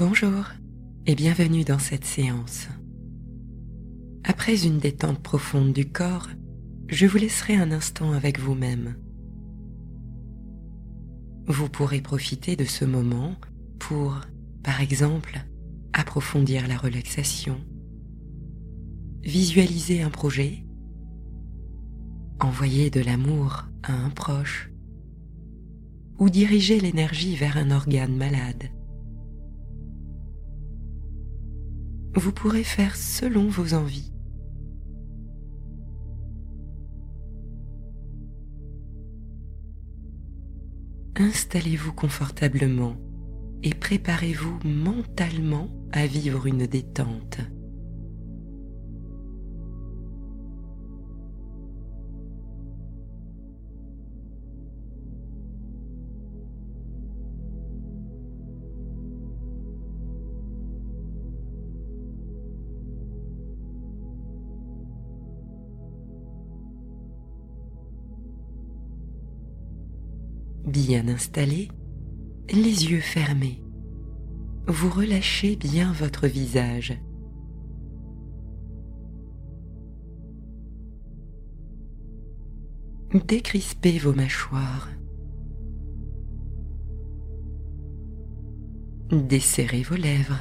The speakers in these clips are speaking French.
Bonjour et bienvenue dans cette séance. Après une détente profonde du corps, je vous laisserai un instant avec vous-même. Vous pourrez profiter de ce moment pour, par exemple, approfondir la relaxation, visualiser un projet, envoyer de l'amour à un proche ou diriger l'énergie vers un organe malade. Vous pourrez faire selon vos envies. Installez-vous confortablement et préparez-vous mentalement à vivre une détente. Bien installé, les yeux fermés, vous relâchez bien votre visage. Décrispez vos mâchoires. Desserrez vos lèvres.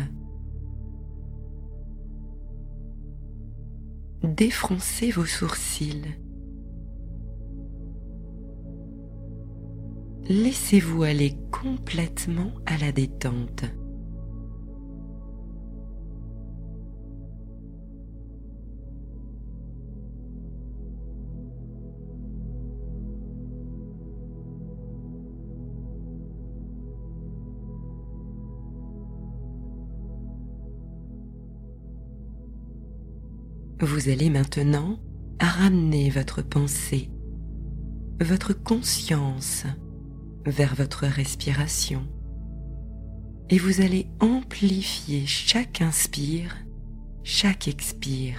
Défroncez vos sourcils. Laissez-vous aller complètement à la détente. Vous allez maintenant ramener votre pensée, votre conscience vers votre respiration et vous allez amplifier chaque inspire, chaque expire.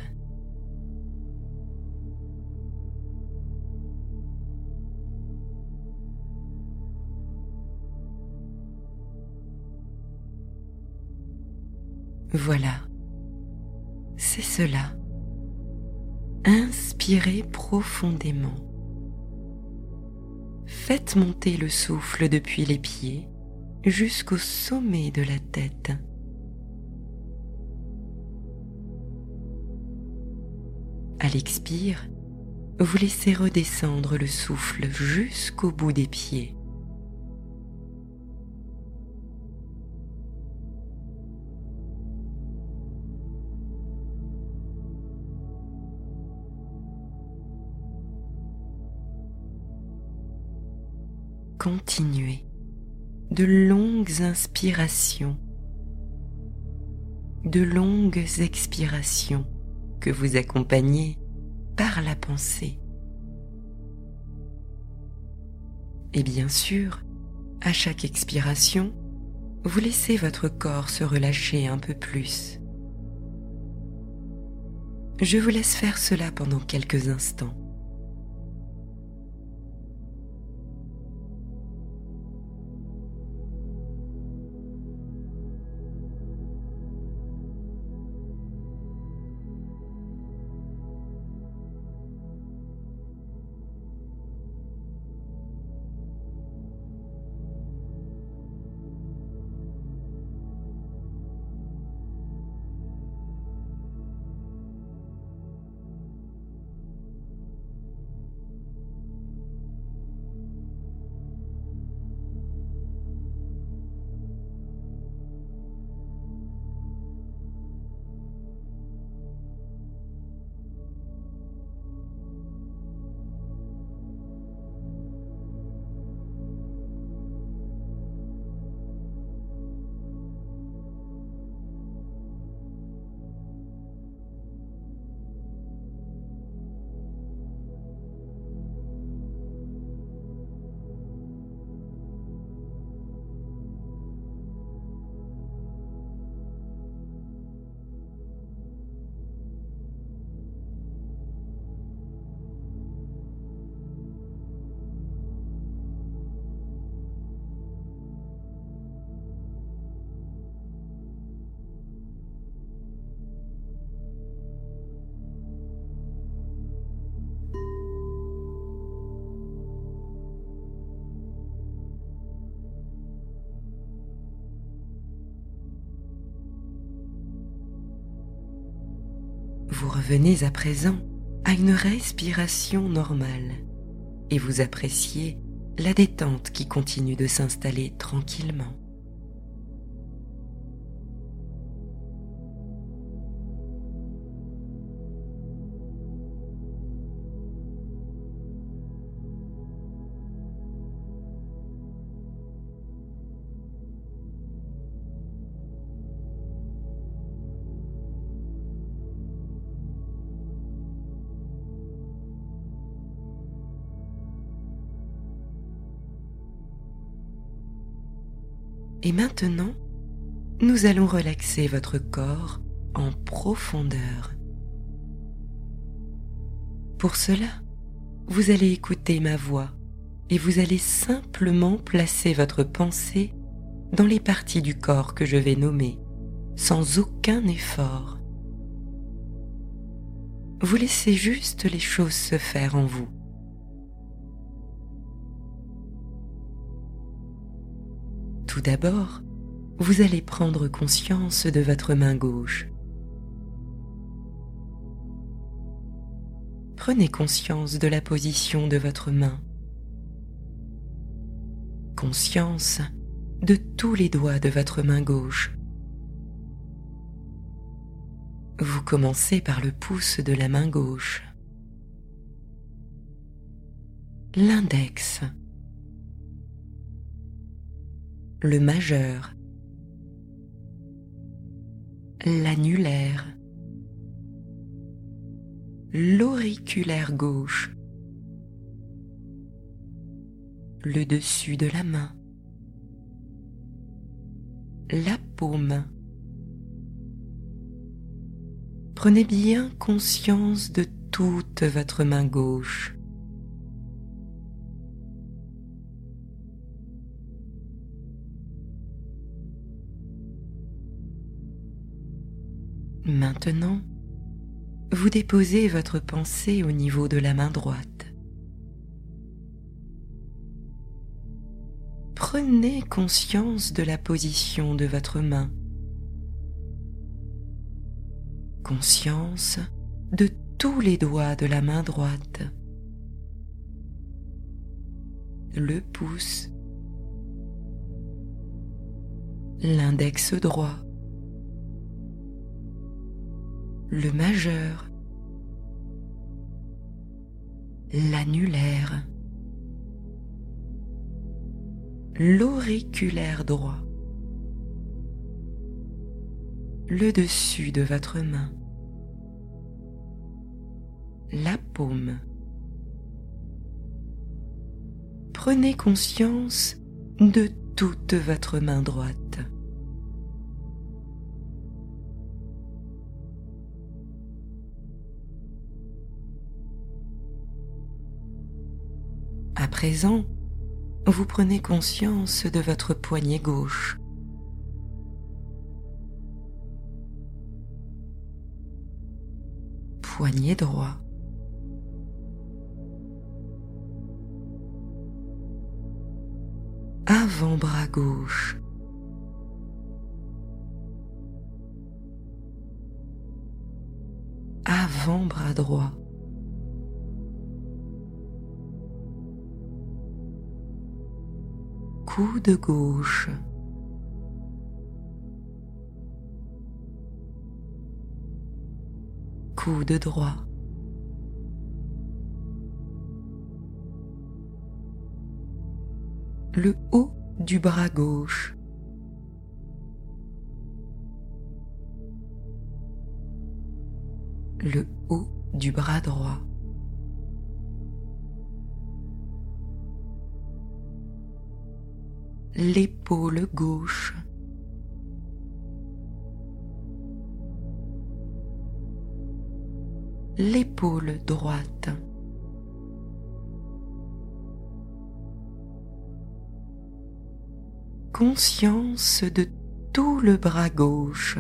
Voilà, c'est cela. Inspirez profondément. Faites monter le souffle depuis les pieds jusqu'au sommet de la tête. À l'expire, vous laissez redescendre le souffle jusqu'au bout des pieds. Continuez de longues inspirations, de longues expirations que vous accompagnez par la pensée. Et bien sûr, à chaque expiration, vous laissez votre corps se relâcher un peu plus. Je vous laisse faire cela pendant quelques instants. Revenez à présent à une respiration normale et vous appréciez la détente qui continue de s'installer tranquillement. Et maintenant, nous allons relaxer votre corps en profondeur. Pour cela, vous allez écouter ma voix et vous allez simplement placer votre pensée dans les parties du corps que je vais nommer, sans aucun effort. Vous laissez juste les choses se faire en vous. Tout d'abord, vous allez prendre conscience de votre main gauche. Prenez conscience de la position de votre main. Conscience de tous les doigts de votre main gauche. Vous commencez par le pouce de la main gauche, l'index, le majeur, l'annulaire, l'auriculaire gauche, le dessus de la main, la paume. Prenez bien conscience de toute votre main gauche. Maintenant, vous déposez votre pensée au niveau de la main droite. Prenez conscience de la position de votre main. Conscience de tous les doigts de la main droite. Le pouce, l'index droit, le majeur, l'annulaire, l'auriculaire droit, le dessus de votre main, la paume. Prenez conscience de toute votre main droite. À présent, vous prenez conscience de votre poignet gauche. Poignet droit. Avant-bras gauche. Avant-bras droit. Coude gauche. Coude droit. Le haut du bras gauche. Le haut du bras droit. L'épaule gauche. L'épaule droite. Conscience de tout le bras gauche.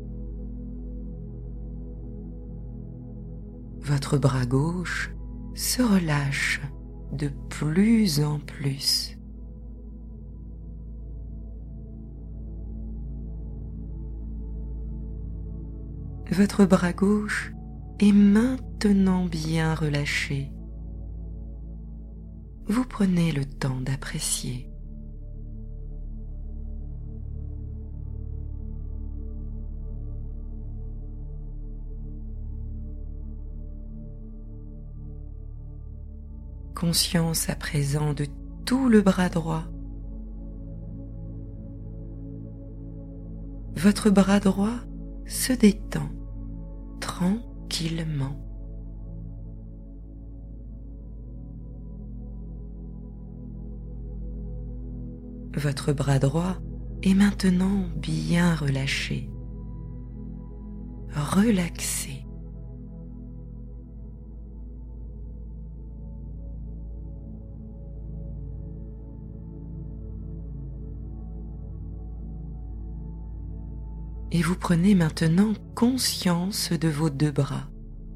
Votre bras gauche se relâche de plus en plus. Votre bras gauche est maintenant bien relâché. Vous prenez le temps d'apprécier. Conscience à présent de tout le bras droit. Votre bras droit se détend tranquillement. Votre bras droit est maintenant bien relâché, relaxé. Et vous prenez maintenant conscience de vos deux bras,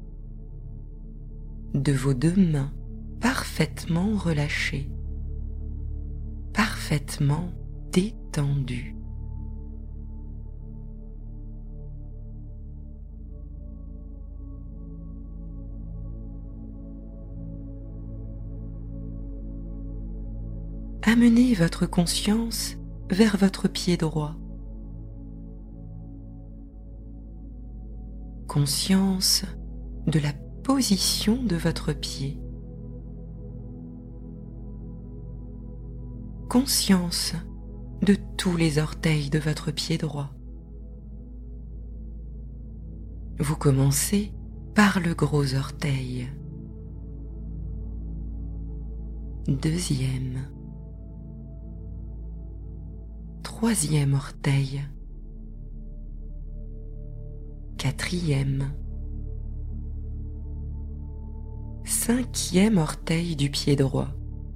de vos deux mains parfaitement relâchées, parfaitement détendues. Amenez votre conscience vers votre pied droit. Conscience de la position de votre pied. Conscience de tous les orteils de votre pied droit. Vous commencez par le gros orteil. Deuxième. Troisième orteil. Quatrième. Cinquième orteil du pied droit.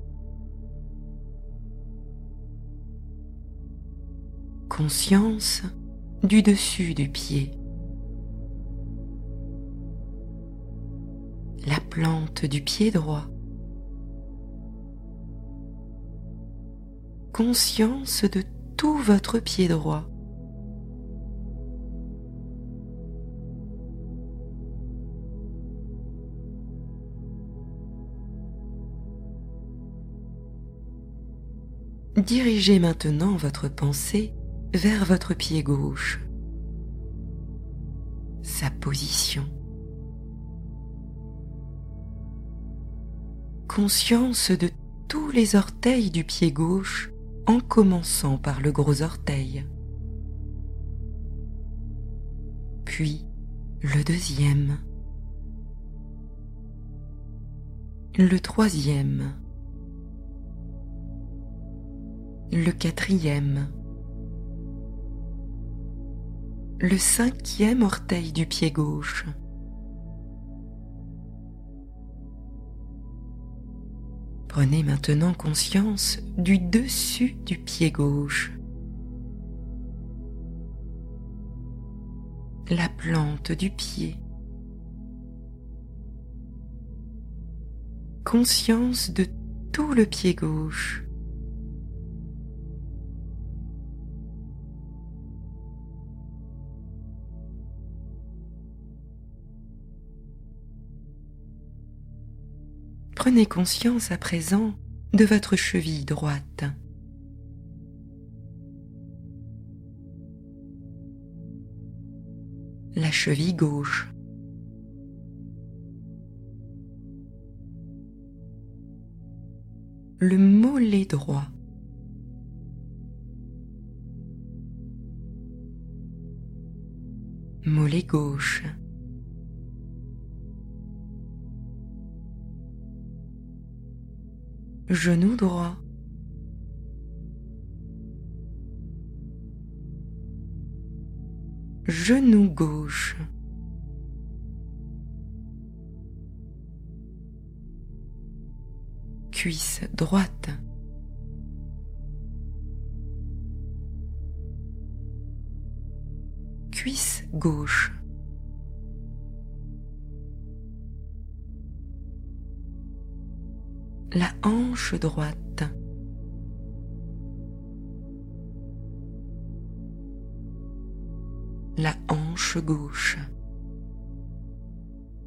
Conscience du dessus du pied. La plante du pied droit. Conscience de tout votre pied droit. Dirigez maintenant votre pensée vers votre pied gauche, sa position. Conscience de tous les orteils du pied gauche en commençant par le gros orteil, puis le deuxième, le troisième, le quatrième, le cinquième orteil du pied gauche, prenez maintenant conscience du dessus du pied gauche, la plante du pied, conscience de tout le pied gauche, prenez conscience à présent de votre cheville droite. La cheville gauche. Le mollet droit. Mollet gauche. Genou droit. Genou gauche. Cuisse droite. Cuisse gauche. La hanche droite. La hanche gauche.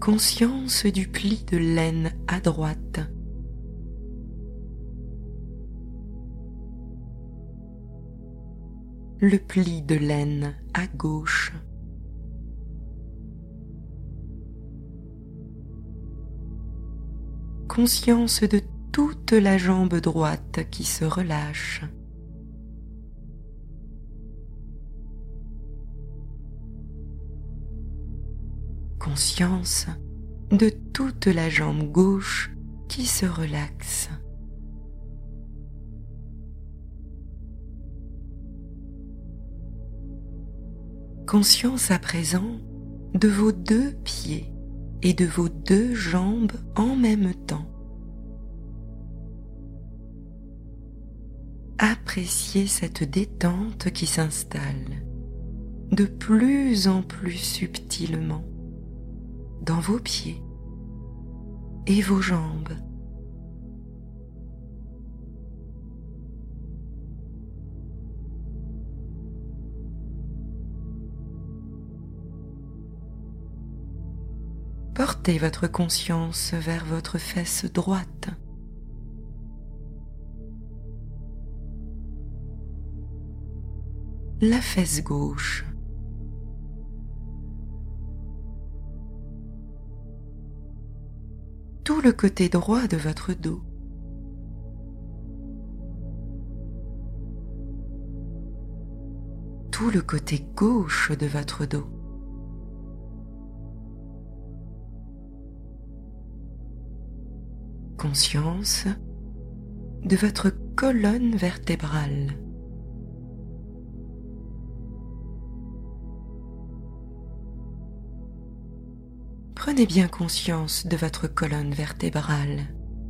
conscience du pli de laine à droite, le pli de laine à gauche, conscience de toute la jambe droite qui se relâche, conscience de toute la jambe gauche qui se relaxe. Conscience à présent de vos deux pieds et de vos deux jambes en même temps. Appréciez cette détente qui s'installe de plus en plus subtilement dans vos pieds et vos jambes. Portez votre conscience vers votre fesse droite. La fesse gauche. Tout le côté droit de votre dos. Tout le côté gauche de votre dos. Conscience de votre colonne vertébrale. Prenez bien conscience de votre colonne vertébrale.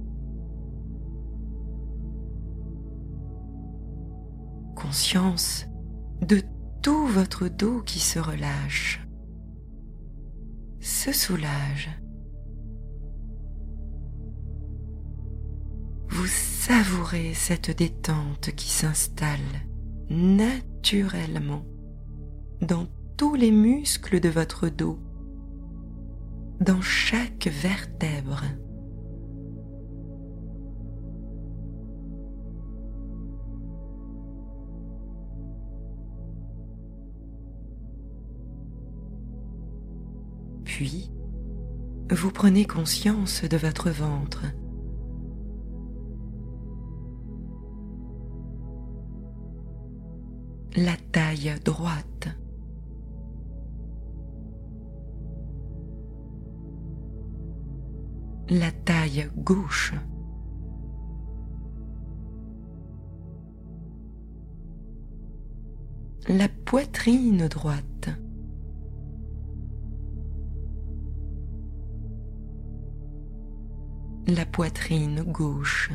Conscience de tout votre dos qui se relâche, se soulage. Vous savourez cette détente qui s'installe naturellement dans tous les muscles de votre dos, dans chaque vertèbre. Puis, vous prenez conscience de votre ventre. La taille droite. La taille gauche. La poitrine droite. La poitrine gauche.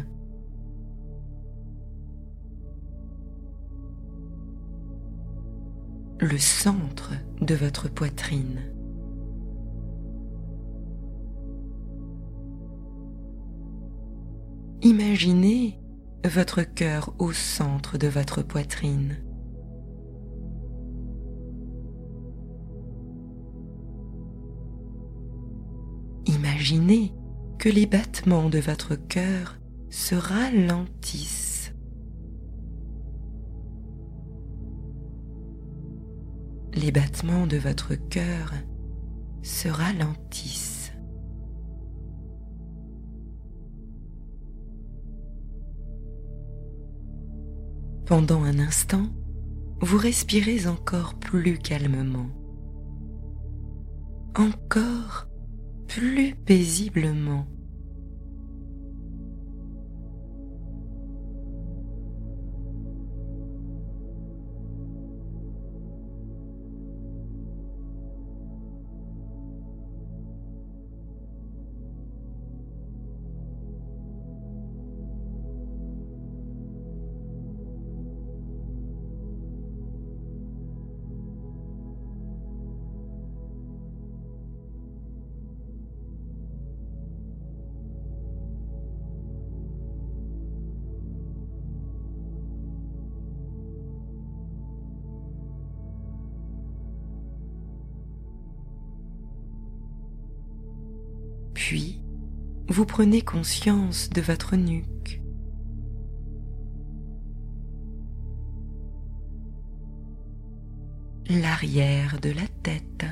Le centre de votre poitrine. Imaginez votre cœur au centre de votre poitrine. Imaginez que les battements de votre cœur se ralentissent. Les battements de votre cœur se ralentissent. Pendant un instant, vous respirez encore plus calmement, encore plus paisiblement. Puis, vous prenez conscience de votre nuque. L'arrière de la tête.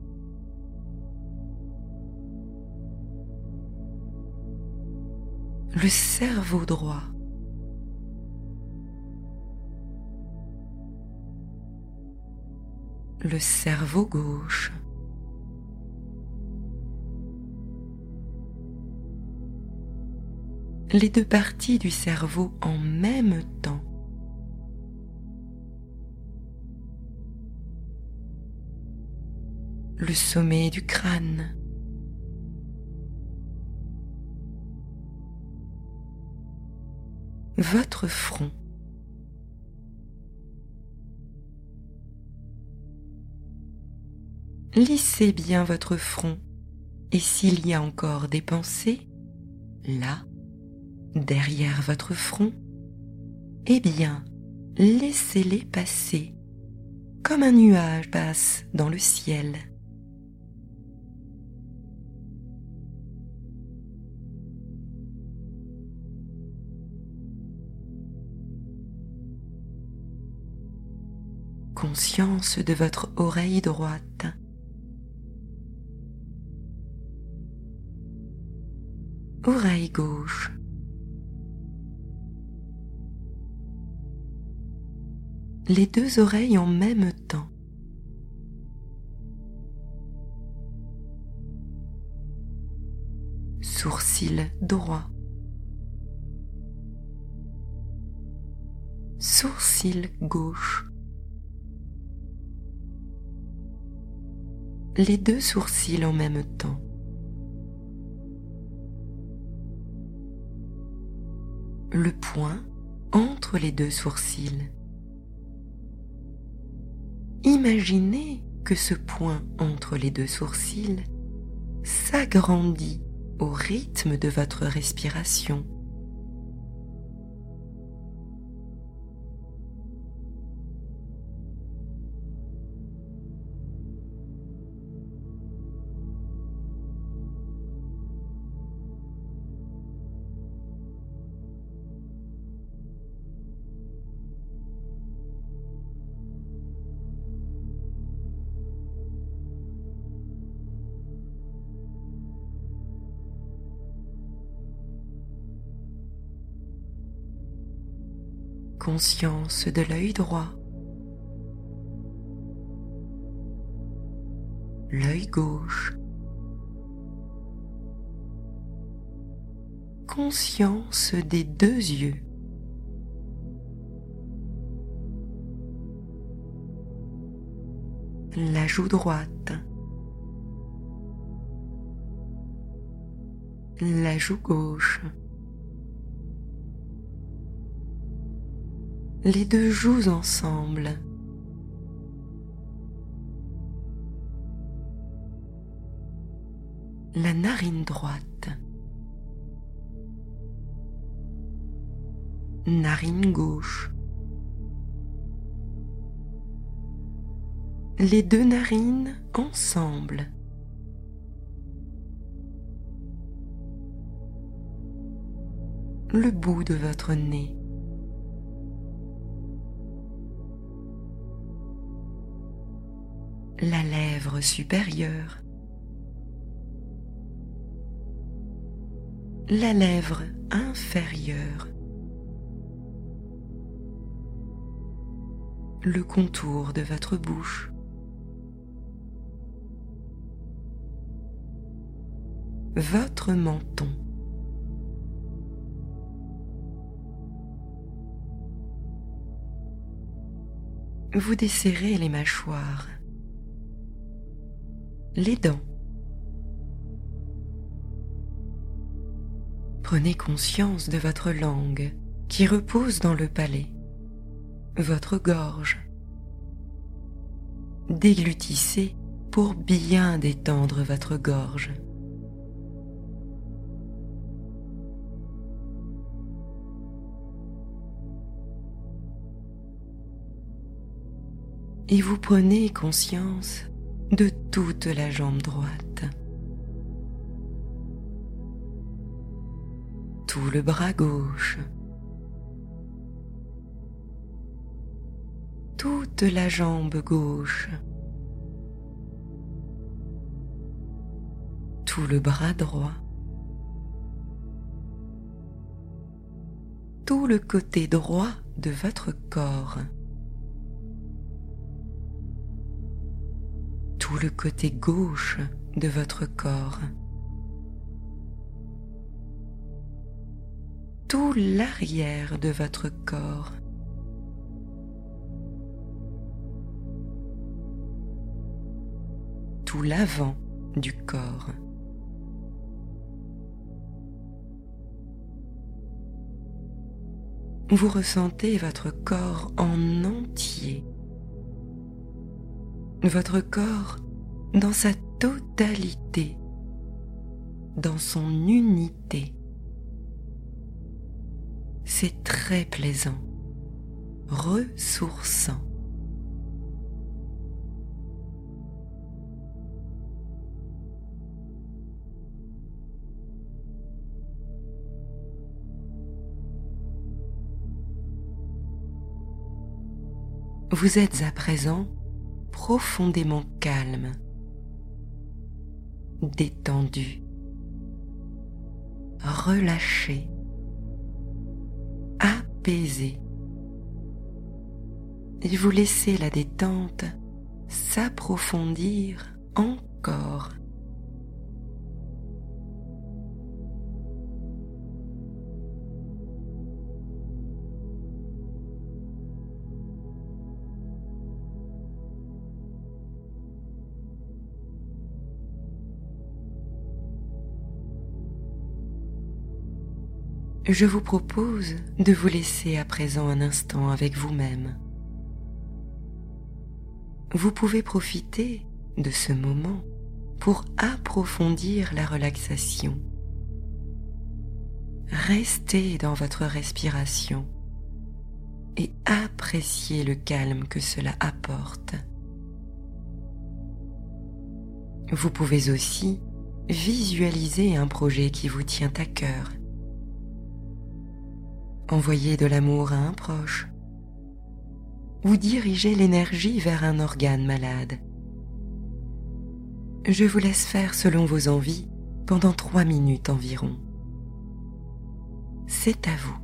Le cerveau droit. Le cerveau gauche. Les deux parties du cerveau en même temps. Le sommet du crâne. Votre front. Lissez bien votre front et s'il y a encore des pensées, là, derrière votre front, eh bien, laissez-les passer comme un nuage passe dans le ciel. Conscience de votre oreille droite. Oreille gauche. Les deux oreilles en même temps. Sourcil droit. Sourcil gauche. Les deux sourcils en même temps. Le point entre les deux sourcils. Imaginez que ce point entre les deux sourcils s'agrandit au rythme de votre respiration. Conscience de l'œil droit, l'œil gauche, conscience des deux yeux, la joue droite, la joue gauche, les deux joues ensemble, la narine droite, narine gauche, les deux narines ensemble, le bout de votre nez, la lèvre supérieure, la lèvre inférieure, le contour de votre bouche, votre menton, vous desserrez les mâchoires, les dents. Prenez conscience de votre langue qui repose dans le palais, votre gorge. Déglutissez pour bien détendre votre gorge. Et vous prenez conscience de toute la jambe droite. tout le bras gauche, toute la jambe gauche, tout le bras droit, tout le côté droit de votre corps, tout le côté gauche de votre corps, tout l'arrière de votre corps, tout l'avant du corps. Vous ressentez votre corps en entier, votre corps dans sa totalité, dans son unité. C'est très plaisant, ressourçant. Vous êtes à présent profondément calme, détendu, relâché, apaisé. Et vous laissez la détente s'approfondir encore. Je vous propose de vous laisser à présent un instant avec vous-même. Vous pouvez profiter de ce moment pour approfondir la relaxation. Restez dans votre respiration et appréciez le calme que cela apporte. Vous pouvez aussi visualiser un projet qui vous tient à cœur. Envoyez de l'amour à un proche ou dirigez l'énergie vers un organe malade. Je vous laisse faire selon vos envies pendant 3 minutes environ. C'est à vous.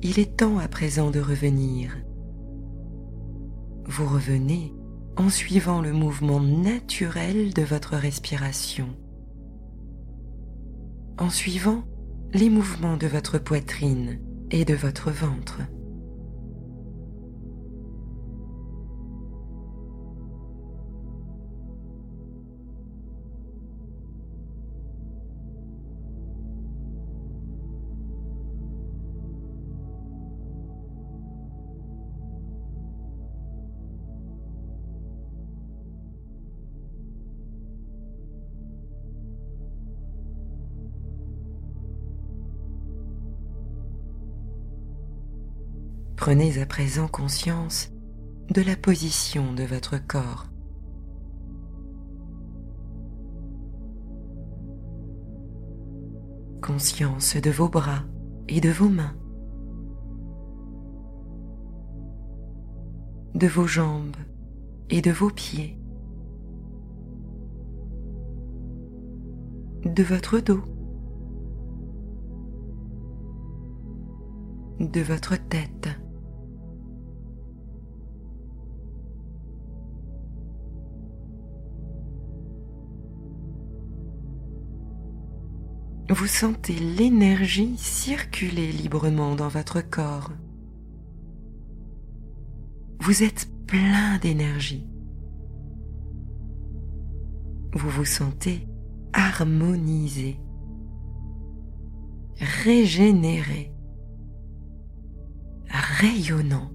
il est temps à présent de revenir. Vous revenez en suivant le mouvement naturel de votre respiration, en suivant les mouvements de votre poitrine et de votre ventre. Prenez à présent conscience de la position de votre corps. Conscience de vos bras et de vos mains, de vos jambes et de vos pieds, de votre dos, de votre tête. Vous sentez l'énergie circuler librement dans votre corps. Vous êtes plein d'énergie. Vous vous sentez harmonisé, régénéré, rayonnant.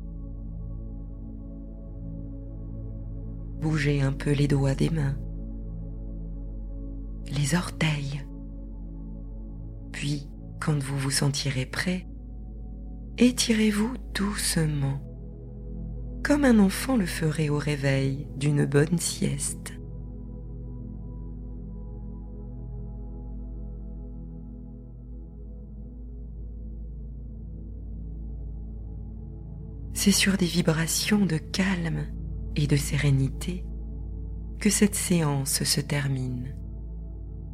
Bougez un peu les doigts des mains, les orteils. Puis, quand vous vous sentirez prêt, étirez-vous doucement, comme un enfant le ferait au réveil d'une bonne sieste. C'est sur des vibrations de calme et de sérénité que cette séance se termine.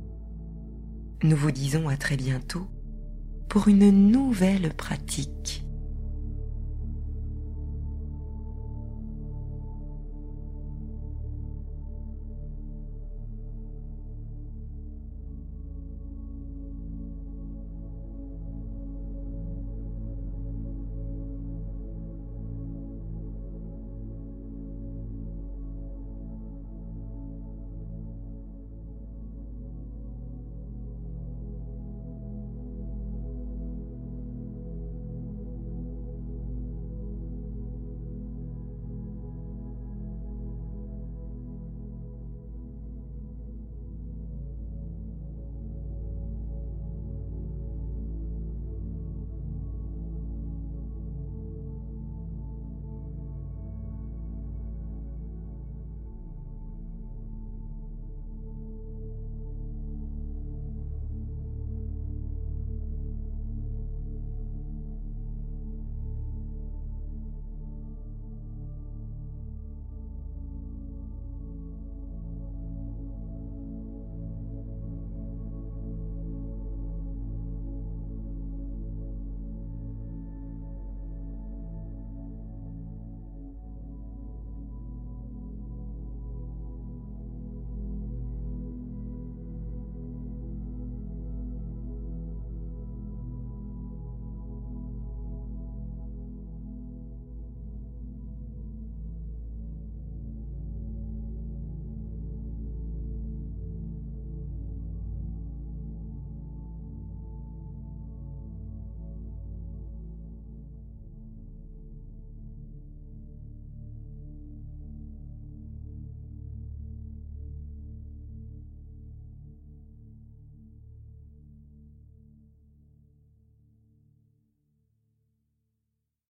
Nous vous disons à très bientôt pour une nouvelle pratique.